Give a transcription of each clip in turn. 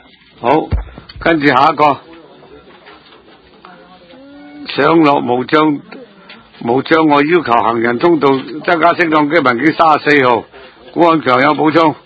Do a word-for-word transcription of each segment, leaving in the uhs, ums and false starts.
好，跟住下一個，上落無障無障礙要求行人通道增加升降機文件三十四號，古漢強有補充。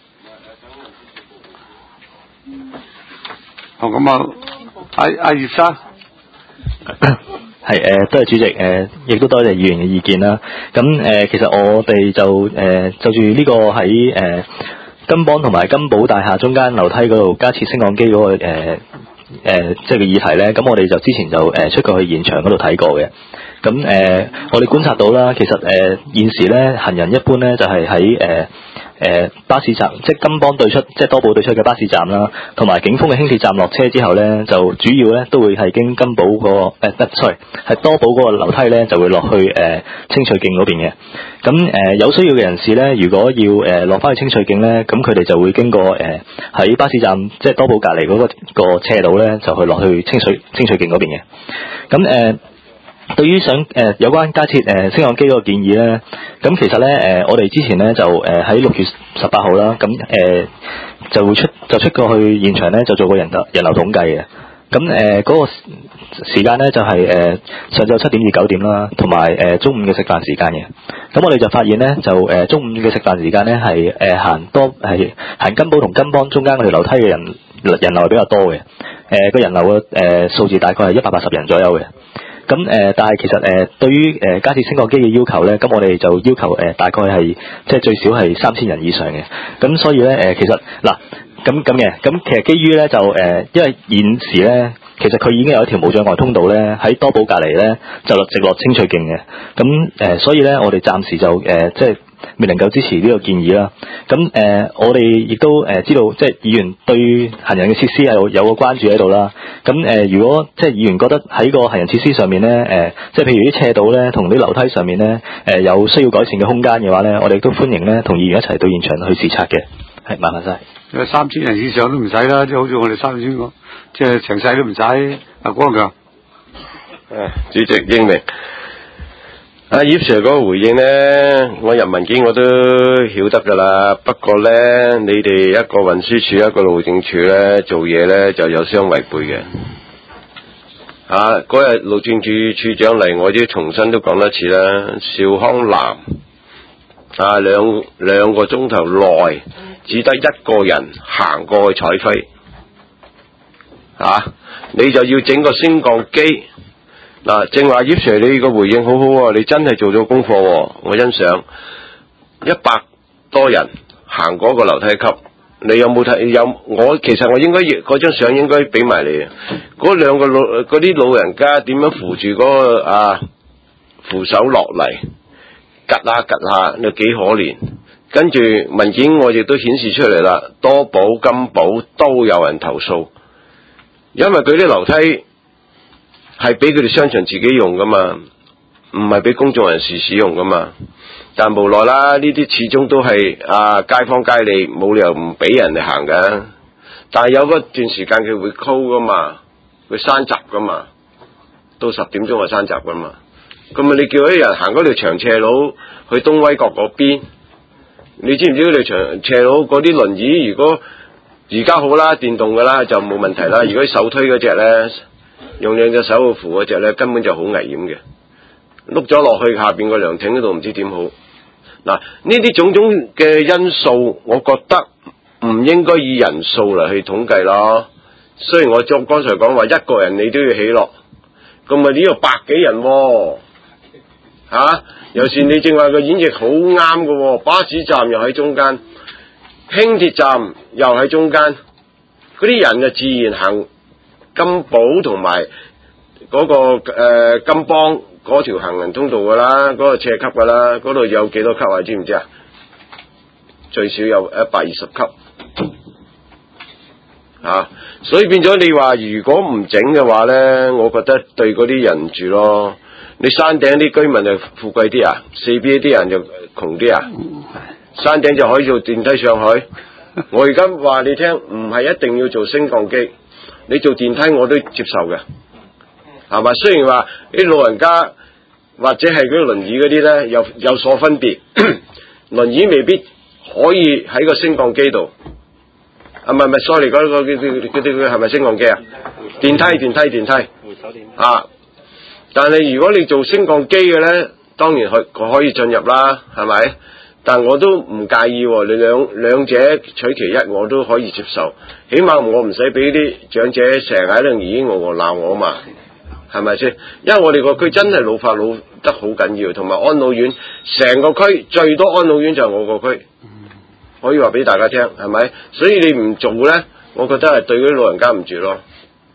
好，咁啊，阿阿葉生。 係誒，多謝主席誒，亦、呃、都多謝議員嘅意見啦。咁誒、呃，其實我哋就誒、呃、就住呢個喺誒、呃、金邦同埋金寶大廈中間樓梯嗰度加設升降機嗰、那個誒誒、呃，即係個議題咧。咁我哋就之前就誒、呃、出過去現場嗰度睇過嘅。咁誒、呃，我哋觀察到啦，其實誒、呃、現時咧行人一般咧就係喺誒誒巴士站，即係金邦對出，即係多寶對出嘅巴士站啦，同埋景豐嘅輕鐵站落車之後咧，就主要咧都會係經金寶嗰、那個誒、呃、，sorry 係多寶嗰個樓梯咧就會落去誒、呃、清水徑嗰邊嘅。咁誒、呃、有需要嘅人士咧，如果要誒落翻去清水徑咧，咁佢哋就會經過誒喺、呃、巴士站，即係多寶隔離嗰個個斜道咧，就去落去清水清水徑嗰邊嘅。咁誒。呃對於想誒、呃、有關加設誒、呃、升降機嗰個建議咧，咁其實咧誒、呃、我哋之前咧就誒喺六月十八號啦，咁誒、呃、就會出就出過去現場咧就做過人流人流統計嘅。咁誒嗰個時間咧就係、是、誒、呃、上晝七點至九點啦，同埋誒中午嘅食飯時間嘅。咁我哋就發現咧就誒、呃、中午嘅食飯時間咧係誒行多係行金寶同金邦中間嗰條樓梯嘅人人流係比較多嘅。誒、呃、個人流嘅誒、呃、數字大概係一百八十人左右嘅。咁誒、呃，但係其實誒、呃，對於誒、呃、加設升降機嘅要求咧，咁我哋就要求誒、呃、大概係即係最少係三千人以上嘅。咁所以咧誒、呃，其實嗱咁咁嘅，咁其實基於咧就誒、呃，因為現時咧，其實佢已經有一條無障礙通道咧喺多寶隔離咧，就落直落清水徑嘅。咁誒、呃，所以咧我哋暫時就誒、呃、即係未能夠支持呢個建議啦。咁誒、呃，我哋亦都誒知道，即係議員對行人嘅設施有有個關注喺度啦。咁誒、呃，如果即係議員覺得喺個行人設施上面咧，誒、呃，即係譬如啲斜道咧，同啲樓梯上面咧，誒、呃，有需要改善嘅空間嘅話咧，我哋都歡迎咧，同議員一齊到現場去視察嘅。係，麻煩晒。 有三千人以上都唔使啦，即係好似我哋三千個，即係成世都唔使。阿光強， 誒，主席英明。阿葉 Sir 嗰個回應咧，我入文件我都曉得噶啦。不過咧，你哋一個運輸署一個路政署咧做嘢咧就有相違背嘅。啊，嗰日路政署署長嚟，我都重新都講多次啦。兆康南啊，兩兩個鐘頭內只得一個人行過去彩輝，啊，你就要整個升降機。嗱，正話葉 Sir 你個回應好好啊，你真係做咗功課，我欣賞。一百多人行嗰個樓梯級，你有冇睇？有，我其實我應該嗰張相應該俾埋你啊。嗰兩個老嗰啲老人家點樣扶住嗰、嗰個啊扶手落嚟，趌下趌下，你幾可憐。跟住文件我亦都顯示出嚟啦，多寶金寶都有人投訴，因為佢啲樓梯係俾佢哋商場自己用噶嘛，唔係俾公眾人士使用噶嘛。但無奈啦，呢啲始終都係啊街坊街里，冇理由唔俾人哋行噶。但係有嗰段時間佢會 call 噶嘛，會閂閘噶嘛，到十點鐘就閂閘噶嘛。咁啊，你叫啲人行嗰條長斜路去東威角嗰邊，你知唔知嗰條長斜路嗰啲輪椅？如果而家好啦，電動噶啦就冇問題啦。如果手推嗰隻咧，用兩隻手去扶嗰隻咧，根本就好危險嘅，碌咗落去下邊個涼亭嗰度唔知點好。嗱，呢啲種種嘅因素，我覺得唔應該以人數嚟去統計咯。雖然我作剛才講話一個人你都要起落，咁啊呢個百幾人喎，吓、啊，有時你正話個演繹好啱嘅，巴士站又喺中間，輕鐵站又喺中間，嗰啲人就自然行金寶同埋嗰個誒、呃、金邦嗰條行人通道噶啦，嗰、嗰個斜級噶啦，嗰度有幾多級啊？知唔知啊？最少有一百二十級，啊！所以變咗你話如果唔整嘅話咧，我覺得對嗰啲人住咯。你山頂啲居民就富貴啲啊，四邊啲人就窮啲啊。山頂就可以做電梯上去。我而家話你聽，唔係一定要做升降機，你做電梯我都接受嘅，係嘛？雖然話啲老人家或者係嗰啲輪椅嗰啲咧有有所分別，輪椅未必可以喺個升降機度啊唔係唔係 ，sorry 嗰個嗰啲嗰啲係咪升降機啊？電梯電梯電梯啊！但係如果你做升降機嘅咧，當然可可以進入啦，係咪？但我都唔介意喎，你兩兩者取其一，我都可以接受。起碼我唔使俾啲長者成日喺度咦我我鬧我嘛，係咪先？因為我哋個區真係老化老得好緊要，同埋安老院成個區最多安老院就係我個區，可以話俾大家聽，係咪？所以你唔做咧，我覺得係對嗰啲老人家唔住咯。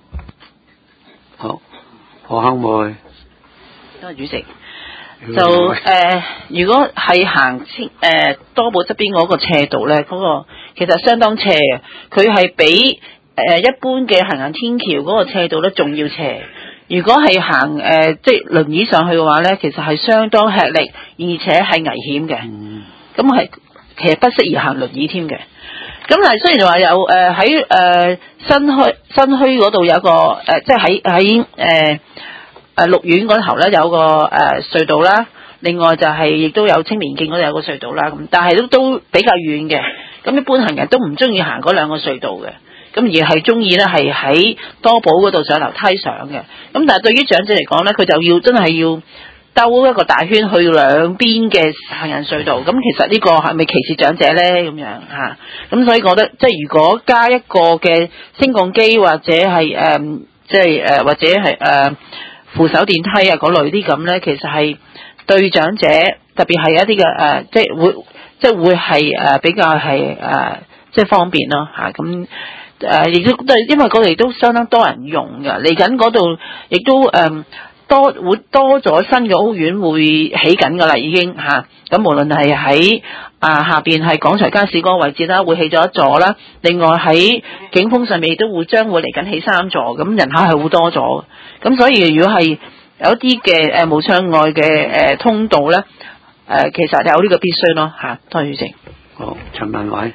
好，何坑妹。 多謝主席。就誒、呃，如果係行清誒多寶側邊嗰個斜道咧，嗰、那個其實相當斜嘅，佢係比誒、呃、一般嘅行人天橋嗰個斜道咧仲要斜。如果係行誒、呃、即係輪椅上去嘅話咧，其實係相當吃力，而且係危險嘅。咁係、嗯、其實不適宜行輪椅添嘅。咁但係雖然話有誒喺誒新墟新墟嗰度有個誒、呃，即係喺喺誒。誒綠苑嗰頭咧有個誒、呃、隧道啦，另外就係亦都有青年徑嗰度有個隧道啦，咁但係都都比較遠嘅，咁一般行人都唔中意行嗰兩個隧道嘅，咁而係中意咧係喺多寶嗰度上樓梯上嘅，咁但係對於長者嚟講咧，佢就要真係要兜一個大圈去兩邊嘅行人隧道，咁其實呢個係咪歧視長者咧？咁樣嚇，咁所以我覺得即係如果加一個嘅升降機或者係誒、呃、即係誒、呃、或者係誒。呃扶手電梯啊，嗰類啲咁咧，其實係對長者，特別係一啲嘅誒，即係會，即係會係誒比較係誒、呃，即係方便咯嚇。咁、啊、誒，亦都都因為嗰度都相當多人用㗎，嚟緊嗰度亦都誒、呃、多會多咗新嘅屋苑會起緊㗎啦，已經嚇。咁、啊、無論係喺啊下邊係廣財街市嗰個位置啦，會起咗一座啦。另外喺景峰上面亦都會將會嚟緊起三座，咁人口係會多咗。咁所以如果係有一啲嘅誒無障礙嘅誒通道咧，誒、呃、其實有呢個必須咯嚇。多謝主席。 好，陳文偉。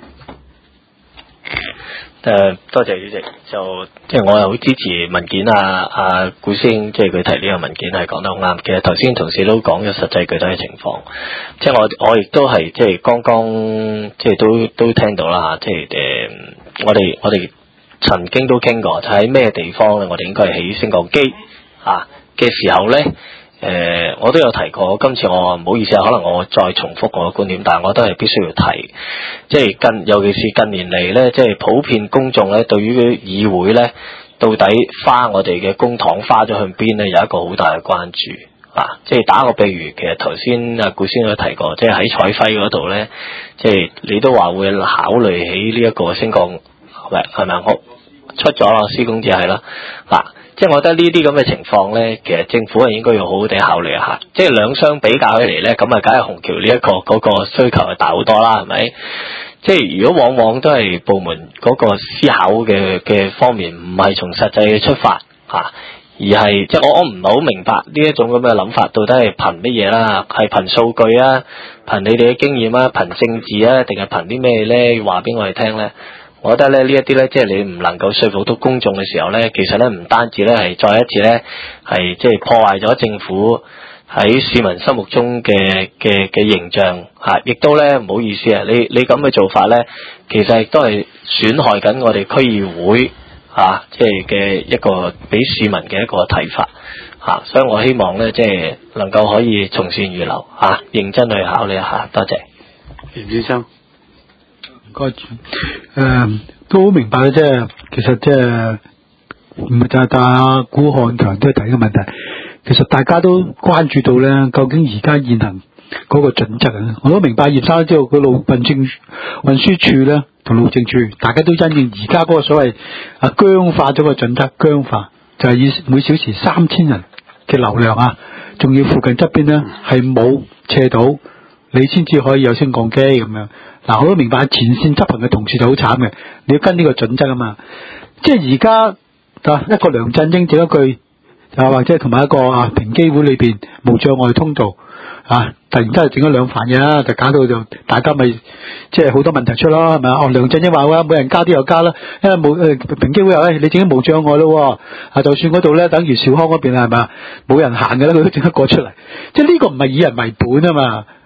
誒，多謝主席。就即係我又好支持文件啊，啊古師兄即係佢提呢個文件係講得好啱。其實頭先同事都講咗實際具體嘅情況，即係我我亦都係即係剛剛即係都都聽到啦，即係誒、呃、我哋我哋。曾經都傾過，就喺咩地方咧？我哋應該係起升降機啊嘅時候咧，誒、呃，我都有提過。今次我唔好意思啊，可能我再重複我嘅觀點，但係我都係必須要提。即係近，尤其是近年嚟咧，即係普遍公眾咧，對於議會咧，到底花我哋嘅公帑花咗向邊咧，有一個好大嘅關注啊！即係打個比喻，其實頭先阿顧先生都提過，即係喺彩輝嗰度咧，即係你都話會考慮起呢一個升降。喂，係咪好出咗啦？施工只係啦，嗱，即係我覺得呢啲咁嘅情況咧，其實政府係應該要好好地考慮一下。即係兩相比較起嚟咧，咁啊，梗係紅橋呢一個嗰個需求係大好多啦，係咪？即係如果往往都係部門嗰個思考嘅嘅方面，唔係從實際嘅出發嚇、啊，而係即係我我唔係好明白呢一種咁嘅諗法，到底係憑乜嘢啦？係憑數據啊？憑你哋嘅經驗啊？憑政治啊？定係憑啲咩咧？話俾我哋聽咧？我覺得咧呢一啲咧，即係你唔能夠說服到公眾嘅時候咧，其實咧唔單止咧係再一次咧係即係破壞咗政府喺市民心目中嘅嘅嘅形象嚇，亦都咧唔好意思啊，你你咁嘅做法咧，其實亦都係損害緊我哋區議會嚇，即係嘅一個俾市民嘅一個睇法嚇，所以我希望咧即係能夠可以從善如流嚇，認真去考慮一下，多謝。 袁先生。 誒、呃，都好明白嘅，即係其實即係唔係就係打古漢強都係第一個問題。其實大家都關注到咧，究竟而家現行嗰個準則啊，我都明白葉生都知道個路運政運輸處咧同路政處，大家都因應而家嗰個所謂啊僵化咗個準則，僵化就係、是、以每小時三千人嘅流量啊，仲要附近側邊咧係冇斜道，你先至可以有升降機咁樣。嗱，我都明白前線執行嘅同事就好慘嘅，你要跟呢個準則啊嘛。即係而家啊，一個梁振英整一句啊，或者同埋一個啊平機會裏邊無障礙通道啊，突然間整咗兩份嘢，就搞到就大家咪即係好多問題出咯，係咪啊？哦，梁振英話喂，每人加啲又加啦，因為冇誒平機會又誒、哎、你整咗無障礙咯，啊就算嗰度咧，等於兆康嗰邊係咪啊，冇人行嘅咧，佢都整一個出嚟，即係呢個唔係以人為本啊嘛。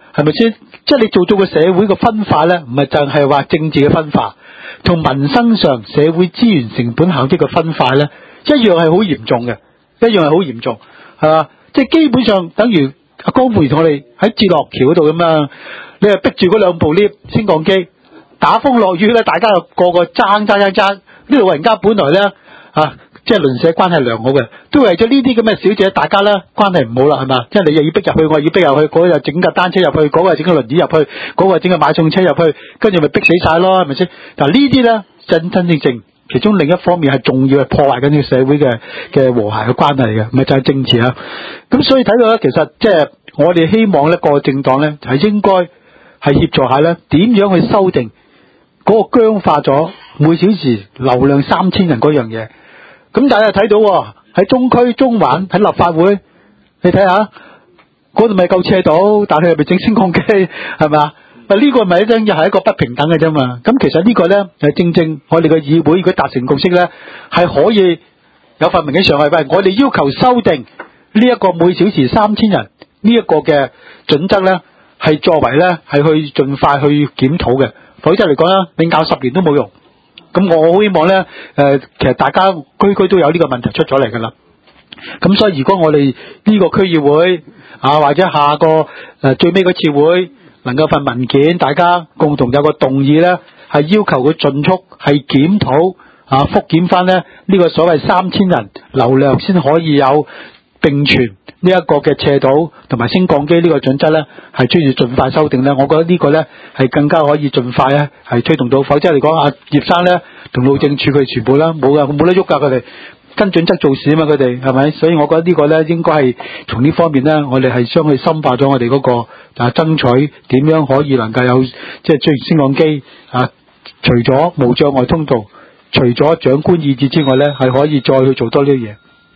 係咪先？即係你做到個社會嘅分化咧，唔係淨係話政治嘅分化，同民生上社會資源成本效益嘅分化咧，一樣係好嚴重嘅，一樣係好嚴重，係嘛？即係基本上等於阿江培同我哋喺置樂橋嗰度咁樣，你係逼住嗰兩部 lift 升降機，打風落雨咧，大家又個個爭爭爭爭，呢老人家本來咧啊，即係鄰舍關係良好嘅，都為咗呢啲咁嘅小姐，大家咧關係唔好啦，係嘛？即係你又要逼入去，我要逼入去，嗰個又整架單車入去，嗰個又整架輪椅入去，嗰個整架買餸車入去，跟住咪逼死晒咯，係咪先？嗱呢啲咧真真正正，其中另一方面係重要係破壞緊呢個社會嘅嘅和諧嘅關係嘅，唔係就係政治啊。咁所以睇到咧，其實即係我哋希望咧個政黨咧係應該係協助下咧，點樣去修訂嗰個僵化咗每小時流量三千人嗰樣嘢。咁大家睇到喺中區中環喺立法會，你睇下嗰度咪夠斜道，但係係咪整升降機係咪啊？呢個咪一樣又係一個不平等嘅啫嘛。咁其實呢個咧係正正我哋嘅議會如果達成共識咧，係可以有份文件上去，喂，我哋要求修訂呢一個每小時三千人呢一個嘅準則咧，係作為咧係去盡快去檢討嘅，否則嚟講咧，你搞十年都冇用。咁我好希望咧，誒、呃，其實大家區區都有呢個問題出咗嚟噶啦。咁所以如果我哋呢個區議會啊，或者下個誒、呃、最尾嗰次會能夠份文件，大家共同有個動議咧，係要求佢盡速係檢討啊，復檢翻咧呢、這個所謂三千人流量先可以有並存呢一個嘅斜道同埋升降機呢個準則咧，係需要盡快修訂咧。我覺得呢個咧係更加可以盡快咧係推動到，否則嚟講阿葉生咧同路政處佢全部啦冇噶，冇得喐噶，佢哋跟準則做事啊嘛，佢哋係咪？所以我覺得呢個咧應該係從呢方面咧，我哋係將佢深化咗我哋嗰個啊爭取點樣可以能夠有即係追升降機啊，除咗無障礙通道，除咗長官意志之外咧，係可以再去做多呢啲嘢。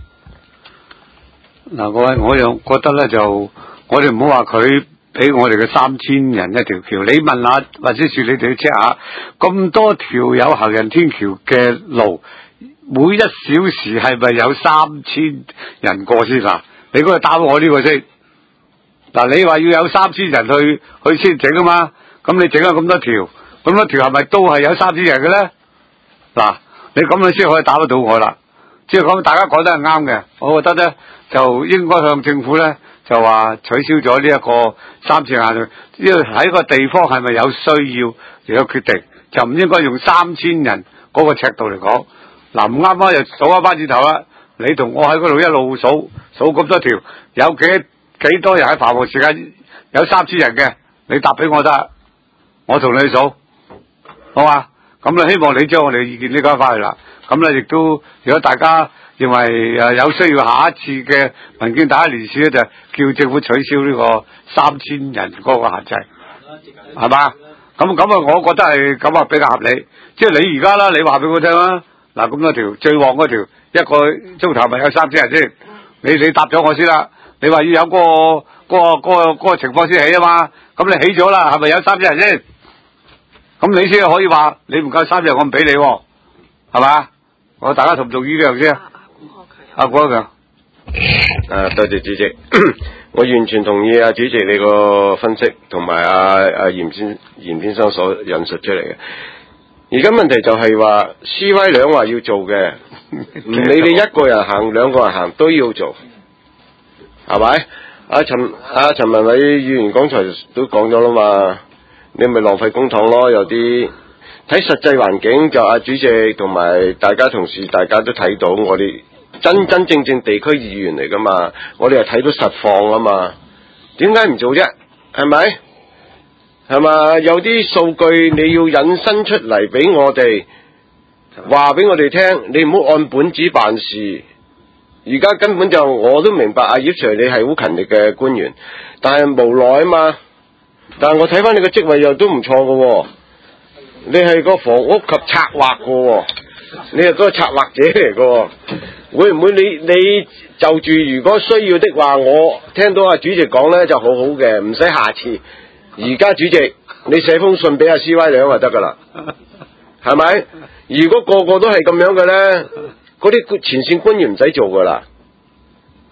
嗱，各位，我又覺得咧，就我哋唔好話佢俾我哋嘅三千人一條橋，你問下或者是你哋去 check 下，咁多條有行人天橋嘅路，每一小時係咪有三千人過先啊？你嗰個答我呢個先。嗱，你話要有三千人去去先整啊嘛，咁你整咗咁多條，咁多條係咪都係有三千人嘅咧？嗱，你咁樣先可以打得到我啦。即係講大家講得係啱嘅，我覺得咧就應該向政府咧就話取消咗呢一個三千限，因為喺個地方係咪有需要嚟個決定，就唔應該用三千人嗰個尺度嚟講。嗱，唔啱啱就數一班字頭啦，你同我喺嗰度一路數數咁多條，有幾幾多人喺繁忙時間有三千人嘅，你答俾我得，我同你數，好嘛？咁咧希望你將我哋嘅意見呢交翻去啦。咁咧亦都，如果大家認為誒有需要下一次嘅文件大家聯署咧，就叫政府取消呢個三千人嗰個限制，係嘛？咁咁啊，我覺得係咁啊比較合理。即係你而家啦，你話俾我聽啦。嗱，咁多條最旺嗰條一個鐘頭咪有三千人先？你你答咗我先啦。你話要有嗰個嗰個嗰個嗰個情況先起啊嘛？咁你起咗啦，係咪有三千人先？咁你先可以話你唔夠三千人，我唔俾你，係嘛？我大家同唔同意呢樣先啊？阿郭強， 啊，多謝主席，我完全同意啊主席你個分析，同埋阿阿嚴先嚴先生所引述出嚟嘅。而家問題就係話 C Y 兩話要做嘅，唔理你一個人行兩個人行都要做，係咪？阿陳阿陳文偉議員剛才都講咗啦嘛，你咪浪費公帑咯，有啲。睇實際環境就阿主席同埋大家同事大家都睇到，我哋真真正正地區議員嚟噶嘛，我哋係睇到實況啊嘛，點解唔做啫？係咪？係嘛？有啲數據你要引申出嚟俾我哋，話俾我哋聽，你唔好按本子辦事。而家根本就我都明白阿葉 Sir 你係好勤力嘅官員，但係無奈啊嘛。但係我睇翻你個職位又都唔錯噶。你係個房屋及策劃嘅，你係個策劃者嚟嘅，會唔會你你就住如果需要的話，我聽到阿主席講咧就好好嘅，唔使下次。而家主席你寫封信俾阿 C Y 兩就得噶啦，係咪？如果個個都係咁樣嘅咧，嗰啲前線官員唔使做噶啦。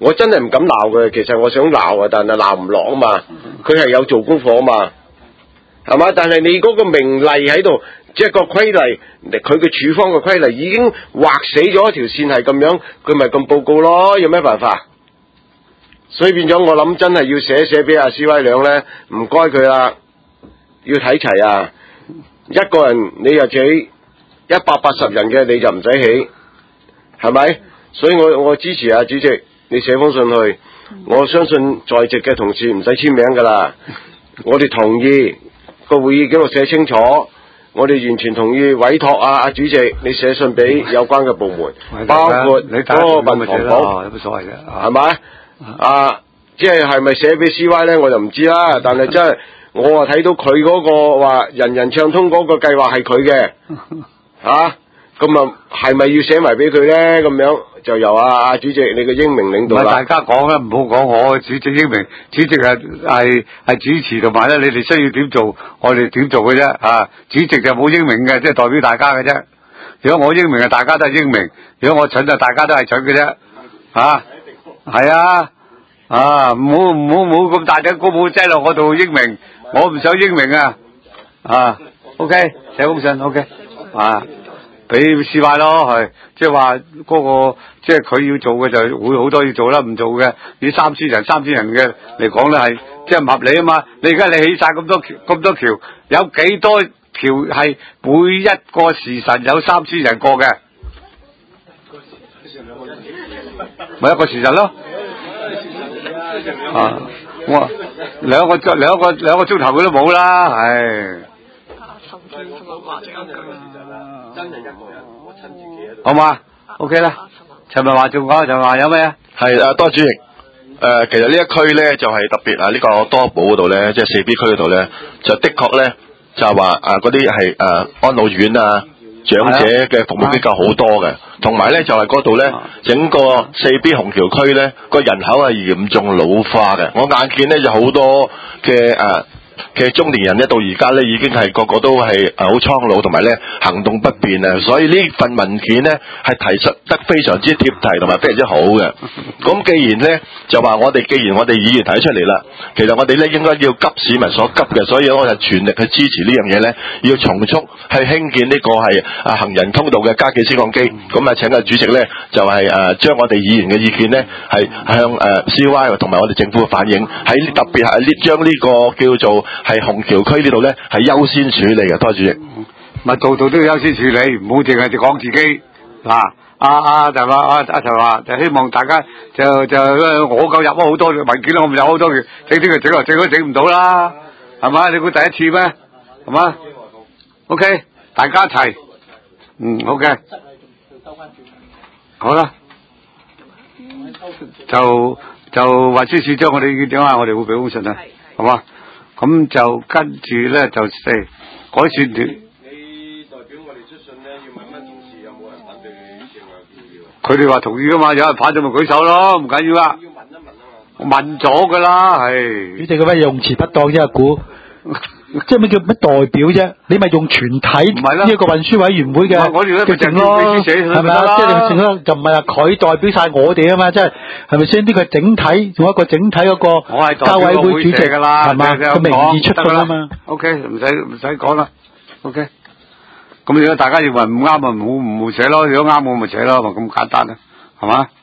我真係唔敢鬧佢，其實我想鬧啊，但係鬧唔落啊嘛。佢係有做功課啊嘛，係嘛？但係你嗰個明例喺度，即係個規例，佢嘅處方嘅規例已經劃死咗一條線係咁樣，佢咪咁報告咯？有咩辦法？所以變咗我諗真係要寫寫俾阿 C Y 兩咧，唔該佢啦，要睇齊啊！一個人你又起一百八十人嘅你就唔使起，係咪？所以我我支持啊，主席，你寫封信去，我相信在席嘅同事唔使簽名噶啦，我哋同意個會議記錄寫清楚，我哋完全同意委託啊，阿主席你寫信俾有關嘅部門，包括嗰個民防部，有乜所謂啫？係咪？啊，即係係咪寫俾 C Y 咧？我就唔知啦。但係真係我啊睇到佢嗰個話人人暢通嗰個計劃係佢嘅，吓咁啊係咪要寫埋俾佢咧？咁樣就由阿阿主席你嘅英明領導啦。大家講啦，唔好講我主席英明，主席係係係主持同埋咧，你哋需要點做，我哋點做嘅啫。啊，主席就冇英明嘅，即係代表大家嘅啫。如果我英明啊，大家都係英明；如果我蠢啊，大家都係蠢嘅啫。啊！係啊，啊唔好唔好唔好咁大隻高帽擠落我度英明，我唔想英明啊，啊 ，OK 寫封信 OK 啊，俾 C Y 咯，係即係話嗰個即係佢要做嘅就會好多要做啦，唔做嘅呢三千人三千人嘅嚟講咧係即係唔合理啊嘛，你而家你起晒咁多咁多橋，有幾多條係每一個時辰有三千人過嘅？咪一個時辰咯，啊！我兩個兩個兩個鐘頭佢都冇啦，唉。好嘛 ，OK 啦。陳文華仲講，陳文華有咩啊？ 係啊，多主席。誒、呃，其實呢一區咧就係、是、特別啊，呢、這個多寶嗰度咧，即係四 B 區嗰度咧，就的確咧就係話啊，嗰啲係誒安老院啊。長者嘅服務機構好多嘅，同埋咧就係嗰度咧，整個四 B 虹橋區咧個人口係嚴重老化嘅。我眼見咧就好多嘅誒嘅中年人咧到而家咧已經係個個都係誒好蒼老，同埋咧行動不便啊。所以呢份文件咧係提出得非常之貼題，同埋非常之好嘅。咁既然咧就話我哋，既然我哋議員提出嚟啦，其實我哋咧應該要急市民所急嘅，所以我就全力去支持呢樣嘢咧，要從速去興建呢個係啊行人通道嘅加記升降機。咁啊請阿主席咧就係誒將我哋議員嘅意見咧係向誒 C Y 同埋我哋政府反映，喺特別係呢將呢個叫做係虹橋區呢度咧係優先處理嘅。多謝主席。 咪度度都要優先處理，唔好淨係就講自己嗱。啊啊就話啊啊就話就希望大家就就我夠入咗好多文件啦，我咪有好多嘅，整啲佢整落整都整唔到啦，係嘛？你估第一次咩？係嘛 ？OK， 大家一齊，嗯 OK， 好啦，就就運輸署長我哋點啊？我哋會俾封信啊，係嘛？咁就跟住咧就誒改善條。佢哋話同意噶嘛，有人反對咪舉手咯，唔緊要啊。我問咗噶啦，係。 你哋嘅咩用詞不當啫，估即係咩叫咩代表啫？你咪用全體呢一個運輸委員會嘅嘅證咯，係咪啊？即係你證咯，就唔係話佢代表晒我哋啊嘛，即係係咪先？呢個整體用一個整體嗰個交委會主席噶啦，係嘛個名義出噶啦嘛。 O K， 唔使唔使講啦。O K。咁如果大家認為唔啱啊，唔好唔好寫咯；如果啱我咪寫咯，咪咁簡單啦，係嘛？